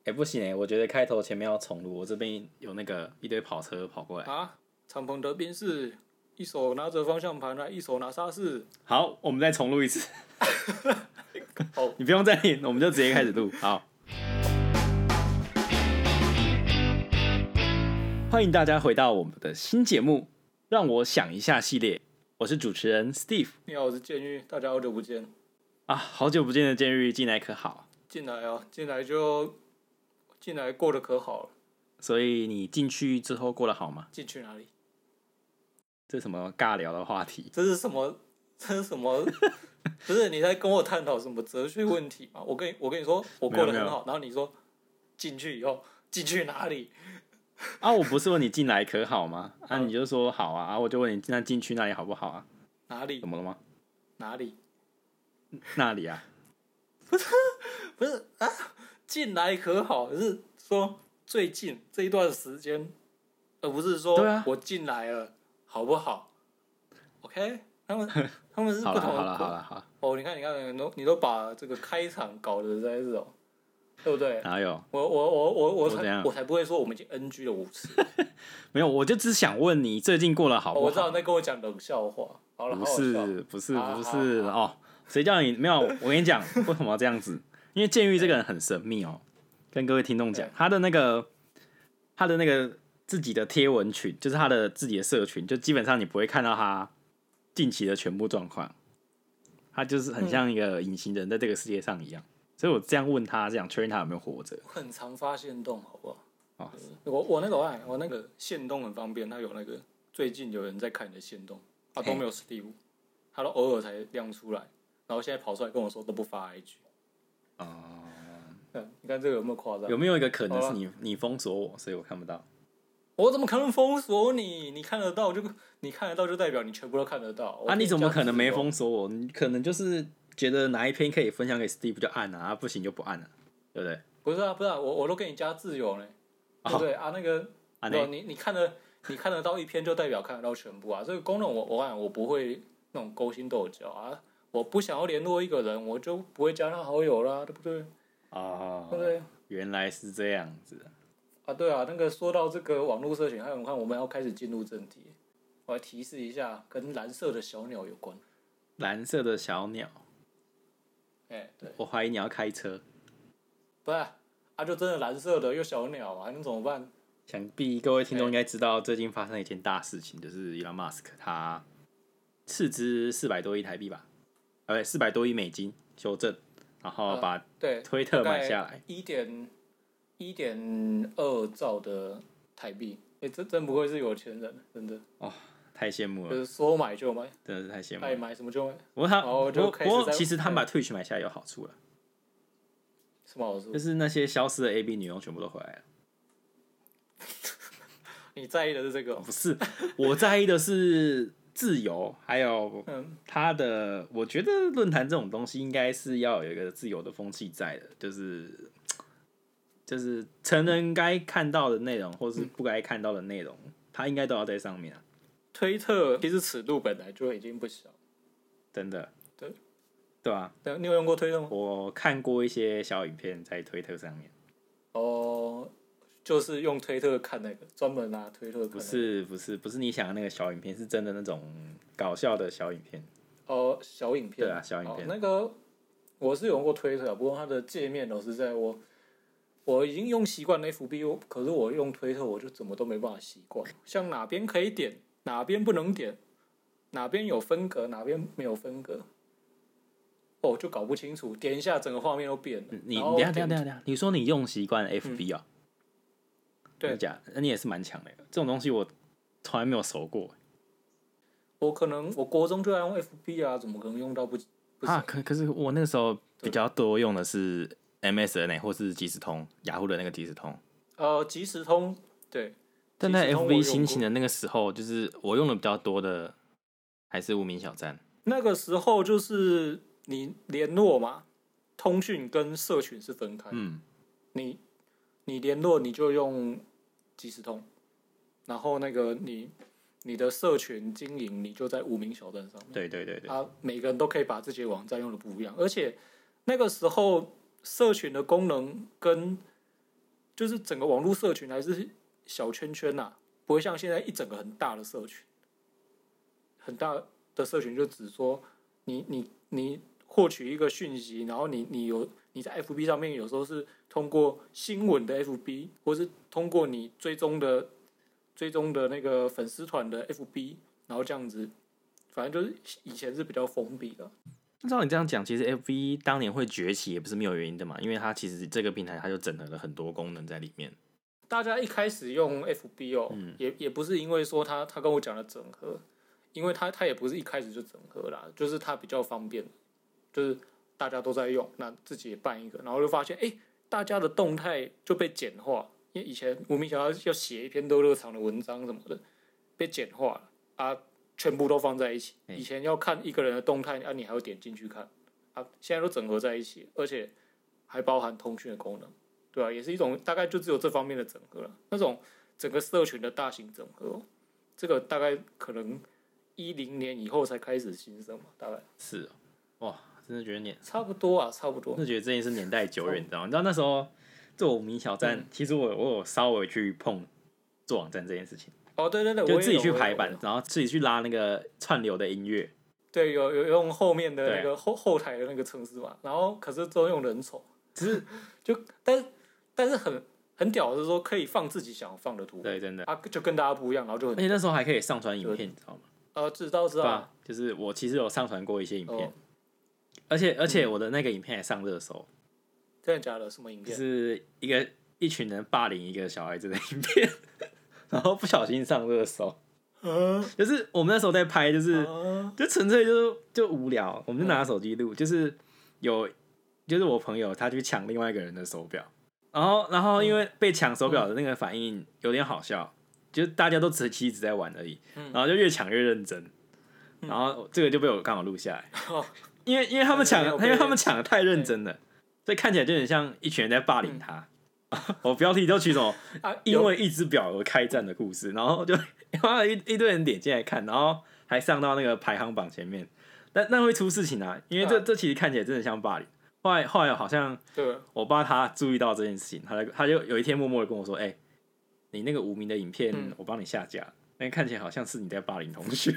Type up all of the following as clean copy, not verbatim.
不行我觉得开头前面要重录，我这边有那个一堆跑车跑过来。 啊，敞篷的宾士，一手拿着方向盘来，一手拿砂石。 好，我们再重录一次。 哦， 你不用再听，我们就直接开始录。好，欢迎大家回到我们的新节目，让我想一下系列。我是主持人 Steve。 你好，我是监狱，大家好久不见。 啊，好久不见的监狱进来可好？ 进来啊，进来过得可好了。 所以你进去之后过得好吗？ 进去哪里？ 这是什么尬聊的话题？ 这是什么？不是你在跟我探讨什么哲学问题吗？我跟你说，我过得很好，然后你说进去以后进去哪里？ 啊，我不是问你进来可好吗？啊，你就说好啊，啊，我就问你那进去那里好不好啊？ 哪里？ 怎么了吗？ 哪里？ 那里啊？ 不是啊，进来可好？是说最近这一段时间，而不是说我进来了好不好 ？OK， 他们是不同的。 好了。 哦，你看，你都把这个开场搞得在这种，对不对？ 哪有？ 我才不会说我们已经 NG 了5次。 没有，我就只想问你最近过得好不好？ 我知道你在跟我讲冷笑话。好了， 不是哦，谁叫你没有？我跟你讲，为什么要这样子？因为建狱这个人很神秘哦，跟各位听众讲，他的那个自己的贴文群，就是他的自己的社群，就基本上你不会看到他近期的全部状况，他就是很像一个隐形人在这个世界上一样。所以我这样问他，这样确认他有没有活着。 我很常发现动，好不好？ 哦， 我那个限动很方便，他有那个最近有人在看你的限动，他都没有Steve，他都偶尔才亮出来，然后现在跑出来跟我说都不发 IG。你看这个有没有夸张？ 有没有一个可能是你封锁我，所以我看不到？ 我怎么可能封锁你？你看得到就代表你全部都看得到。 啊，你怎么可能没封锁我？你可能就是觉得哪一篇可以分享给 Steve 就按啊，不行就不按了，对不对？ 不是啊，我都给你加自由呢，对不对啊？那个，你看得到一篇就代表看得到全部啊。这个功能我不会那种勾心斗角啊。我不想要联络一个人，我就不会加他好友啦，对不对？对不对？ 原来是这样子啊，对啊，那个说到这个网络社群，还有你看我们要开始进入正题，我来提示一下，跟蓝色的小鸟有关。 蓝色的小鸟， 对， 我怀疑你要开车。 不是啊，就真的蓝色的又小鸟啊，还能怎么办？ 想必各位听众应该知道，最近发生一件大事情，就是 Elon Musk 他斥资400多亿台币吧，400多亿美金修正，然后把推特买下来 ，1.2兆的台币，这真不愧是有钱人，真的。 哦，太羡慕了， 就是说买就买， 真的是太羡慕了。 爱买什么就买。 不过其实他把 Twitch 买下来有好处了。 什么好处？ 就是那些消失的 AB 女优全部都回来了。 你在意的是这个？ 不是，我在意的是自由，还有他的。我觉得论坛这种东西应该是要有一个自由的风气在的，就是成人该看到的内容，或是不该看到的内容，他应该都要在上面啊。 推特其实尺度本来就已经不小， 真的。 对啊，你有用过推特吗？ 我看过一些小影片在推特上面。 哦，就是用推特看那个，专门拿推特看、 不是你想的那个小影片，是真的那种搞笑的小影片。 哦，小影片。 对啊，小影片。 那个我是有用过推特，不过它的界面老实在我已经用习惯了 FB， 可是我用推特我就怎么都没办法习惯，像哪边可以点，哪边不能点，哪边有分隔，哪边没有分隔。就搞不清楚，点一下整个画面都变了。 你等下，你说你用习惯 FB 啊？ 对， 那你也是蛮强的。这种东西我从来没有熟过。 我国中就在用 FB 啊，怎么可能用到不啊？可是我那个时候比较多用的是 MSN 或是即时通，雅虎的那个即时通。 即时通对。 但在 FB 兴起的那个时候，就是我用的比较多的还是无名小站。 那个时候就是你联络嘛，通讯跟社群是分开。你联络你就用即时通，然后那个你的社群经营你就在无名小站上面。 对。 每个人都可以把自己的网站用的不一样，而且那个时候社群的功能跟就是整个网络社群还是小圈圈呐、不会像现在一整个很大的社群，很大的社群就只说你获取一个讯息，然后你在 FB 上面有时候是通过新闻的 FB， 或是通过你追踪的那个粉丝团的 FB， 然后这样子，反正就是以前是比较封闭的。 照你这样讲，其实 FB 当年会崛起也不是没有原因的嘛，因为它其实这个平台它就整合了很多功能在里面。 大家一开始用 FB 哦，也不是因为说他跟我讲的整合，因为他也不是一开始就整合啦，就是他比较方便，就是大家都在用，那自己也办一个，然后就发现大家的动态就被简化，因为以前无名小站要写一篇热长的文章什么的，被简化了啊，全部都放在一起。以前要看一个人的动态啊，你还要点进去看啊，现在都整合在一起，而且还包含通讯的功能。对啊，也是一种大概就只有这方面的整合了。那种整个社群的大型整合，这个大概可能10年以后才开始兴盛嘛，大概是哦，哇，真的觉得差不多啊，差不多。 真的觉得这件事年代久远，你知道吗？你知道那时候做无名小站，其实我有稍微去碰做网站这件事情。 哦，对对对， 就自己去排版，然后自己去拉那个串流的音乐。 对，有用后面的那个后台的那个程式嘛，然后可是都用人手，只是但是很屌的是说可以放自己想放的图， 对，真的啊，就跟大家不一样，然后就很， 而且那时候还可以上传影片，你知道吗？ 知道， 就是我其实有上传过一些影片，而且我的那个影片还上热搜。 真的假的？什么影片？ 就是一群人霸凌一个小孩子的影片，然后不小心上热搜。就是我们那时候在拍，就纯粹就无聊，我们就拿手机录，就是我朋友他去抢另外一个人的手表，然后因为被抢手表的那个反应有点好笑，就是大家都其实只在玩而已，然后就越抢越认真，然后这个就被我刚好录下来，因为他们抢的太认真了，所以看起来就很像一群人在霸凌他。我标题就取什么因为一只表而开战的故事，然后就花了一堆人点进来看，然后还上到那个排行榜前面，但会出事情啊，因为这其实看起来真的像霸凌。后来好像我爸他注意到这件事情，他就有一天默默的跟我说：“你那个无名的影片我帮你下架，那看起来好像是你在霸凌同学。”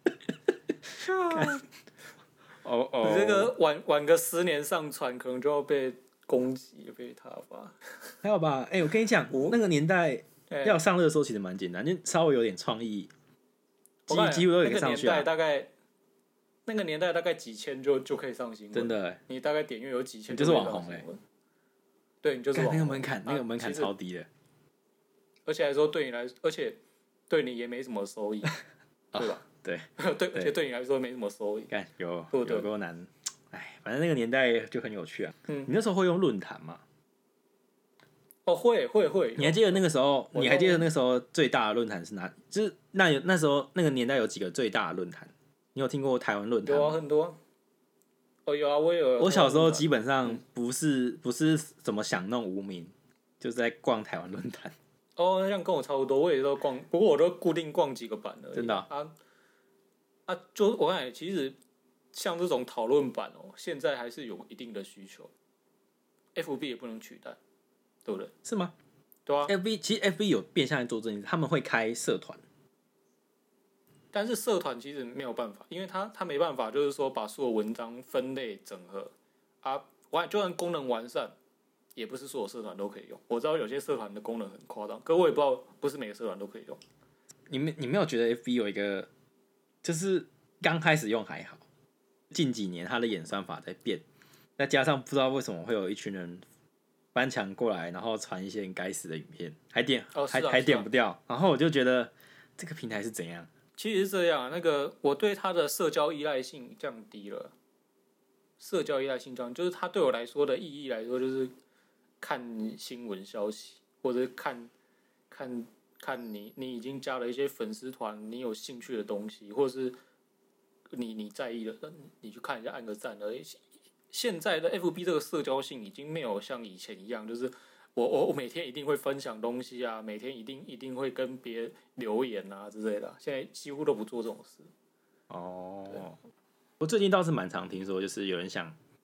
你这个晚个10年上传，可能就要被攻击，被挞伐。 还有吧？我跟你讲，那个年代要上热搜其实蛮简单，就稍微有点创意，几乎都可以上去啊。 那个年代大概几千就可以上新闻， 真的。 你大概点阅有几千， 你就是网红对，你就是网红。 那个门槛超低的， 而且还说而且对你也没什么收益，对吧？ 对， 而且对你来说没什么收益。 有多难，反正那个年代就很有趣啊。你那时候会用论坛吗？ 哦，会。 你还记得那个时候？你还记得那时候最大的论坛是哪？就是那时候那个年代有几个最大的论坛？你有听过台湾论坛吗？ 有啊，很多。有啊，我也有。 我小时候基本上不是怎么想弄无名，就是在逛台湾论坛。 哦，那像跟我差不多，我也都逛，不过我都固定逛几个版而已。 真的就我感觉其实像这种讨论版现在还是有一定的需求。FB 也不能取代，对不对？ 是吗？ 对啊。 其实 FB 有变相在做这件事，他们会开社团。 但是社团其实没有办法，因为他没办法，就是说把所有文章分类整合啊，就算功能完善，也不是所有社团都可以用。我知道有些社团的功能很夸张，可我也不知道不是每个社团都可以用。你没有觉得 FB 有一个，就是刚开始用还好，近几年它的演算法在变，再加上不知道为什么会有一群人翻墙过来，然后传一些很该死的影片，还点不掉，然后我就觉得这个平台是怎样？ 其实是这样，我对它的社交依赖性降低了。社交依赖性降低，就是它对我来说的意义来说，就是看新闻消息，或者看你已经加了一些粉丝团，你有兴趣的东西，或者是你在意的，你去看一下，按个赞而已。现在的 FB 这个社交性已经没有像以前一样，就是我每天一定会分享东西啊，每天一定会跟别人留言啊之类的，现在几乎都不做这种事。 我最近倒是蛮常听说，就是有人想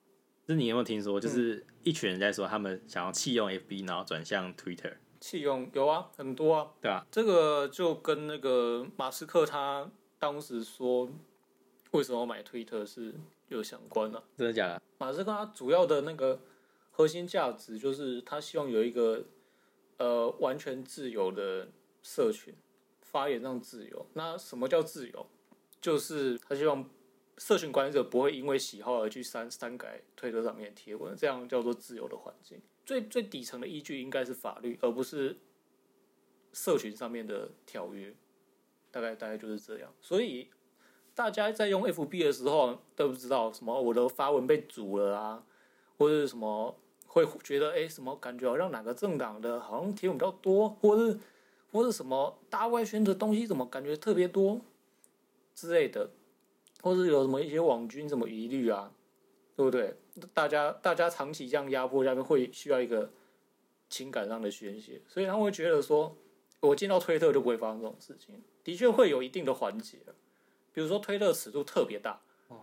就是你有没有听说，就是一群人在说他们想要弃用 FB， 然后转向 Twitter。 弃用有啊，很多啊， 对啊， 这个就跟那个马斯克他当时说为什么买推特是有相关的、 真的假的？ 马斯克他主要的那个核心价值就是他希望有一个完全自由的社群，发言上自由。那什么叫自由？就是他希望社群管理者不会因为喜好而去删改推特上面的贴文，这样叫做自由的环境。最底层的依据应该是法律，而不是社群上面的条约。大概就是这样。所以大家在用 FB 的时候都不知道什么我的发文被阻了啊，或者是什么会觉得什么感觉好像哪个政党的好像贴文比较多，或是什么大外宣的东西怎么感觉特别多之类的，或是有什么一些网军什么疑虑啊，对不对？大家长期这样压迫下面，会需要一个情感上的宣泄，所以他们会觉得说，我进到推特就不会发生这种事情。的确会有一定的缓解，比如说推特尺度特别大，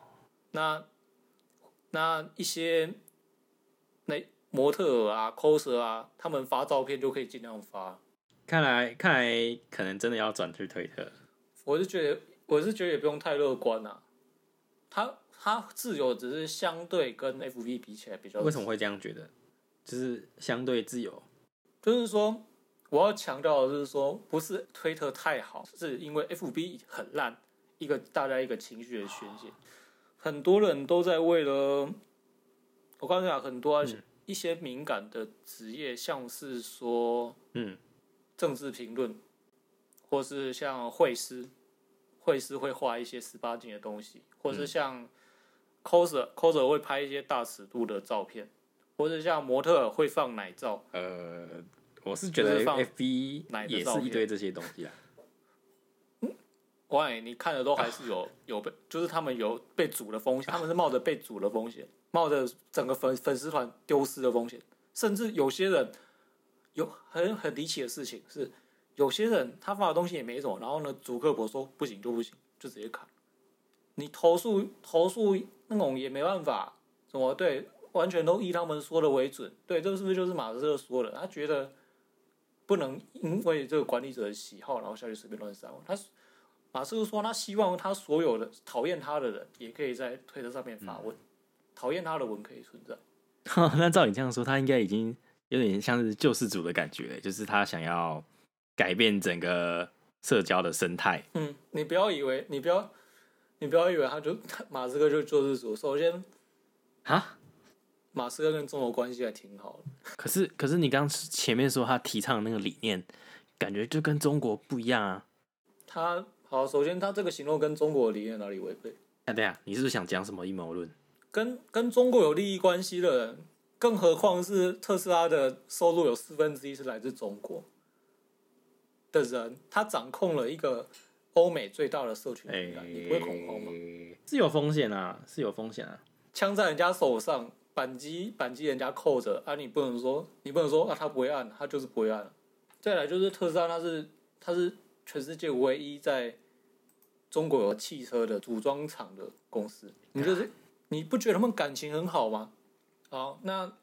那一些模特啊、coser 啊，他们发照片就可以尽量发。 看来可能真的要转去推特。 我是觉得也不用太乐观啊。它自由只是相对跟 FB 比起来比较。 为什么会这样觉得？就是相对自由。 就是说，我要强调的是说，不是推特太好，是因为 FB 很烂，大家一个情绪的宣泄。很多人都在为了，我告诉你啊，很多一些敏感的职业，像是说，政治评论，或是像绘师会画一些18禁的东西，或是像 coser 会拍一些大尺度的照片，或者像模特会放奶照。 我是觉得 FB 也是一堆这些东西啦。 喂，你看的都还是有被，就是他们有被阻的风险，他们是冒着被阻的风险，冒着整个粉丝团丢失的风险，甚至有些人有很离奇的事情是，有些人他发的东西也没什么，然后呢，主客博说不行就不行，就直接砍。你投诉那种也没办法，什么对，完全都依他们说的为准。对，这是不是就是马斯克说的？他觉得不能因为这个管理者的喜好，然后下去随便乱删。马斯克说，他希望他所有的讨厌他的人也可以在推特上面发文，讨厌他的文可以存在。 那照你这样说，他应该已经有点像是救世主的感觉，就是他想要改变整个社交的生态。 你不要以为马斯克就救世主。首先，马斯克跟中国关系还挺好的。 可是你刚前面说他提倡的那个理念，感觉就跟中国不一样啊。 首先他这个行动跟中国的理念哪里违背？ 对啊，你是不是想讲什么阴谋论？ 跟中国有利益关系的人，更何况是特斯拉的收入有1/4是来自中国的人，他掌控了一个欧美最大的社群平台，你不会恐慌吗？ 是有风险啊，是有风险啊。 枪在人家手上，扳机人家扣着啊，你不能说啊，他不会按，他就是不会按。再来就是特斯拉，它是全世界唯一在中国有汽车的组装厂的公司，你不觉得他们感情很好吗？好，那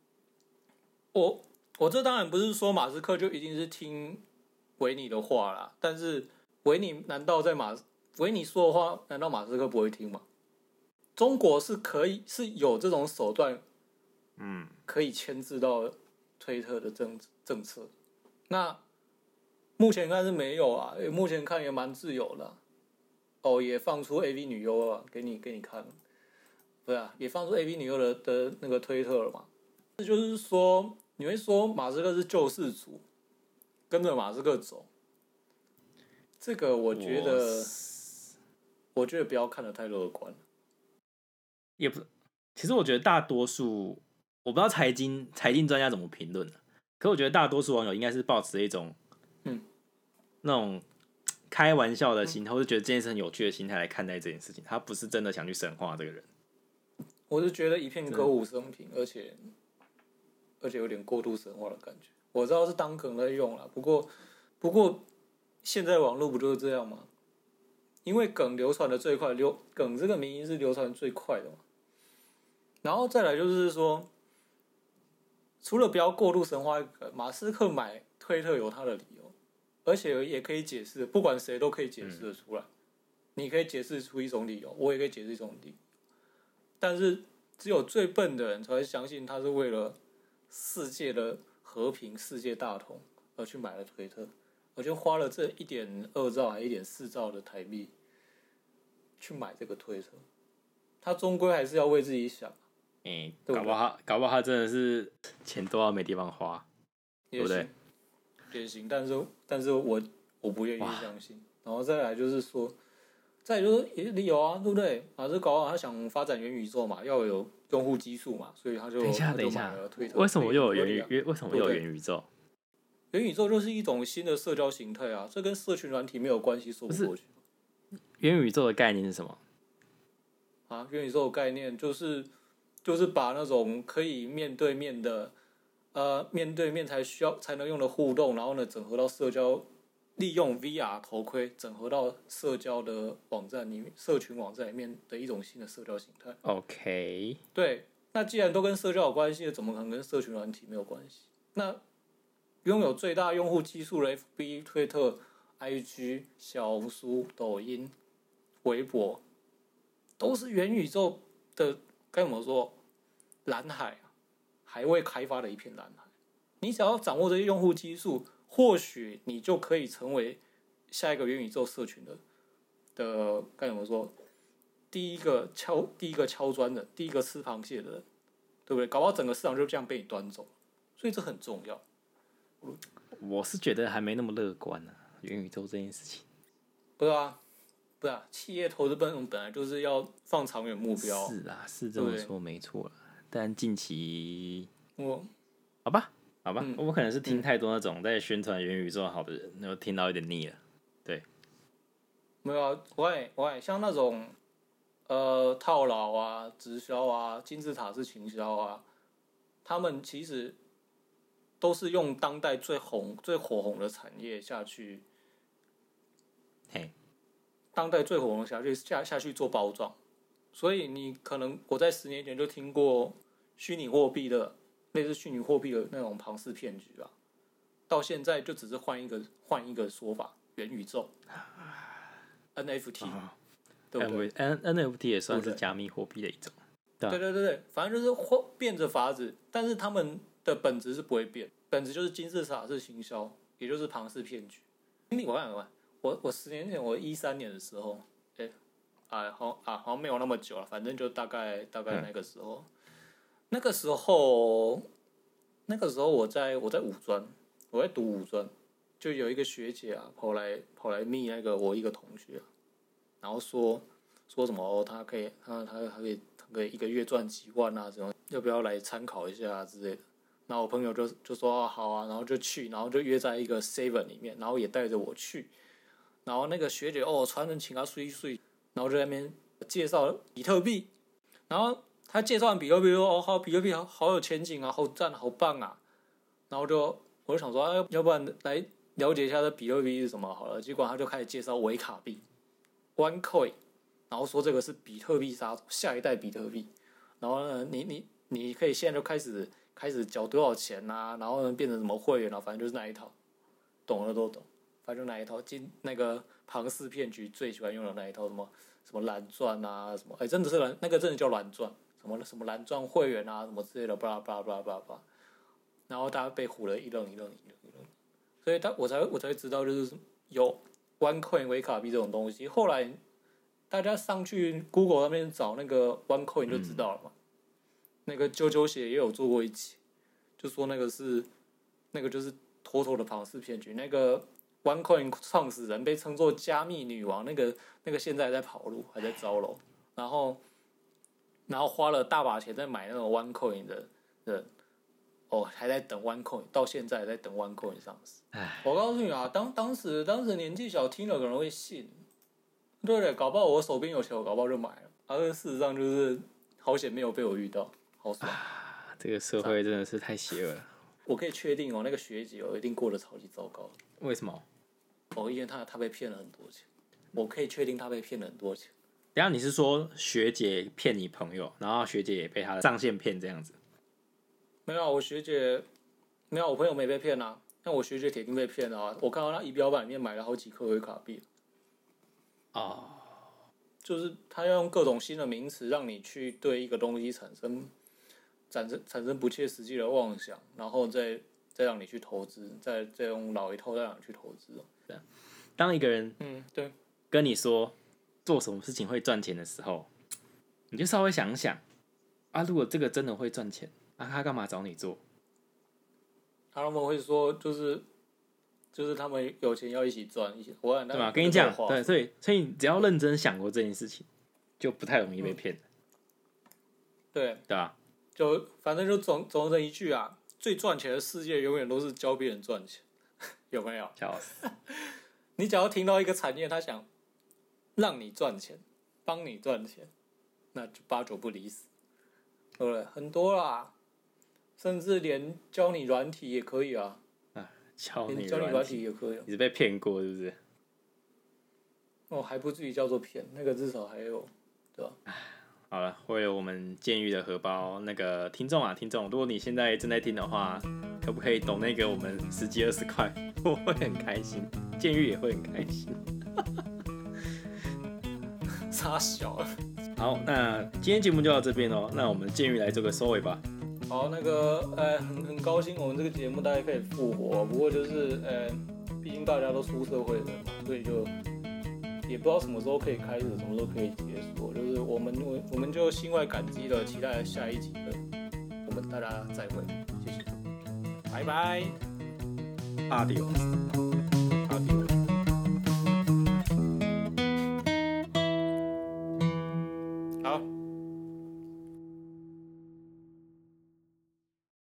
我这当然不是说马斯克就一定是听维尼的话啦，但是维尼说的话，难道马斯克不会听吗？中国是有这种手段，可以牵制到推特的政策。那目前看是没有啊，目前看也蛮自由的也放出 AV 女优了，给你看。对啊，也放出 AV 女优的那个推特了嘛。这就是说，你会说马斯克是救世主，跟着马斯克走。这个我觉得不要看得太乐观。 也不，其实我觉得大多数，我不知道财经专家怎么评论，可我觉得大多数网友应该是抱持一种，那种开玩笑的心态，或者觉得这件事很有趣的心态来看待这件事情。他不是真的想去神化这个人。我是觉得一片歌舞升平，而且有点过度神话的感觉。我知道是当梗在用啦，不过现在网络不就是这样吗？因为梗流传的最快，梗这个名义是流传最快的嘛。 然后再来就是说，除了不要过度神话马斯克买推特有他的理由，而且也可以解释，不管谁都可以解释得出来。你可以解释出一种理由，我也可以解释一种理由，但是只有最笨的人才会相信他是为了世界的和平、世界大同而去买了推特，而就花了这1.2兆还1.4兆的台币去买这个推特，他终归还是要为自己想。 搞不好他真的是钱多到没地方花，对不对？ 也行，但是我不愿意相信。然后再来就是说。再就是也理由啊，对不对？马斯克搞好他想发展元宇宙嘛，要有用户基数嘛，所以他就买了推特。 为什么又有元宇宙？ 元宇宙就是一种新的社交形态啊，这跟社群软体没有关系，说不过去。 元宇宙的概念是什么？ 啊，元宇宙的概念就是把那种可以面对面的面对面才能用的互动，然后呢整合到社交。利用 VR 头盔整合到社交的网站里面、社群网站里面的一种新的社交形态。 OK， 对，那既然都跟社交有关系，怎么可能跟社群软体没有关系？那拥有最大用户基数的 FB、推特、IG、小红书、抖音、微博，都是元宇宙的该怎么说？蓝海啊，还未开发的一片蓝海。你只要掌握这些用户基数。或许你就可以成为下一个元宇宙社群的该怎么说？第一个敲砖的，第一个吃螃蟹的人，对不对？搞不好整个市场就这样被你端走，所以这很重要。 我是觉得还没那么乐观呢、元宇宙这件事情。 对啊，企业投资本来就是要放长远目标。 是啊，是这么说没错啦，但近期好吧，我可能是听太多那种在宣传元宇宙好的人，然后听到有点腻了。对， 没有啊，我像那种套牢啊、直销啊、金字塔式行销啊，他们其实都是用当代最火红的产业下去，当代最火红的下去做包装，所以你可能我在10年前就听过虚拟货币的。类似虚拟货币的那种庞氏骗局啊，到现在就只是换一个说法，元宇宙 NFT，对不对 ？NFT 也算是加密货币的一种。 对，反正就是变着法子，但是他们的本质是不会变，本质就是金字塔式行销，也就是庞氏骗局。我10年前，我13年的时候，好像没有那么久了，反正就大概那个时候。那个时候我在五专，我在读五专，就有一个学姐啊，跑来密那个我一个同学、啊，然后说什么他可以1个月赚几万啊，什么要不要来参考一下、啊、之类的。然后我朋友就说、好啊，然后就去，然后就约在一个 Seven 里面，然后也带着我去。然后那个学姐传人请他睡，然后就在那边介绍比特币，然后。他介绍完比特币说比特币好有前景啊，好赞，好棒啊。然后我就想说，要不然来了解一下这比特币是什么好了。结果他就开始介绍维卡币 ，OneCoin， 然后说这个是比特币杀手，下一代比特币。然后呢，你可以现在就开始缴多少钱啊，然后呢变成什么会员啊，反正就是那一套，懂的都懂。反正就那一套，那个庞氏骗局最喜欢用的那一套，什么蓝钻啊，什么真的是那个真的叫蓝钻。什么蓝钻会员啊，什么之类的，巴拉巴拉巴拉巴拉，然后大家被唬了一愣，所以我才知道，就是有 OneCoin 维卡币这种东西。后来大家上去 Google 那边找那个 OneCoin 就知道了嘛。那个啾鞋也有做过一期，就说那个就是妥妥的庞氏骗局。那个 OneCoin 创始人被称作加密女王，那个现在还在跑路，还在招楼，然后花了大把钱在买那种 OneCoin 的人，还在等 OneCoin， 到现在还在等 OneCoin 上市。我告诉你啊，当时年纪小听了可能会信，对的，搞不好我手边有钱，我搞不好就买了。而事实上就是好险没有被我遇到，好爽。 这个社会真的是太邪恶了。 我可以确定那个学姐一定过得超级糟糕。 为什么？ 因为她被骗了很多钱。我可以确定她被骗了很多钱。 等一下你是说学姐骗你朋友，然后学姐也被她的上线骗这样子？ 没有，我学姐没有，我朋友没被骗啊，但我学姐铁定被骗啊！我看到她仪表板里面买了好几颗微卡币。 哦， 就是他要用各种新的名词让你去对一个东西产生不切实际的妄想，然后再让你去投资，再用老一套再让你去投资。 当一个人对， 跟你说做什么事情会赚钱的时候，你就稍微想想啊，如果这个真的会赚钱，啊，他干嘛找你做？ 他们会说就是他们有钱要一起赚， 对吧？跟你讲，对，所以你只要认真想过这件事情，就不太容易被骗。 对， 对吧？ 就反正就总这一句啊，最赚钱的世界永远都是教别人赚钱，有没有？ 笑死！ 你只要听到一个产业，他想让你赚钱，帮你赚钱，那就8、9不离十，对不对？很多啦，甚至连教你软体也可以啊。 教你软体也可以。 你是被骗过是不是？ 哦，还不至于叫做骗，那个至少还有，对吧？ 好了，为了我们监狱的荷包，那个听众，如果你现在正在听的话，可不可以抖那个我们10几20块？我会很开心，监狱也会很开心。 傻小了。 好，那今天节目就到这边哦。那我们监狱来做个收尾吧。 好，那个很高兴我们这个节目大家可以复活，不过就是毕竟大家都出社会了嘛，所以就也不知道什么时候可以开始，什么时候可以结束，就是我们就心怀感激的期待下一集的我们大家再会，谢谢，拜拜 ，Adios。